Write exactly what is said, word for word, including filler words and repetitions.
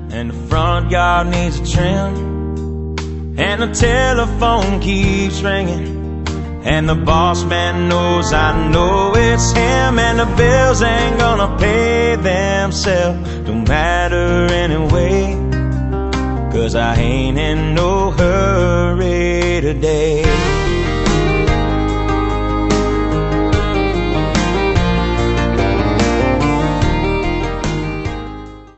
and the front yard needs a trim, and the telephone keeps ringing, and the boss man knows I know it's him, and the bills ain't gonna pay themselves. Don't matter anyway, 'cause I ain't in no hurry today.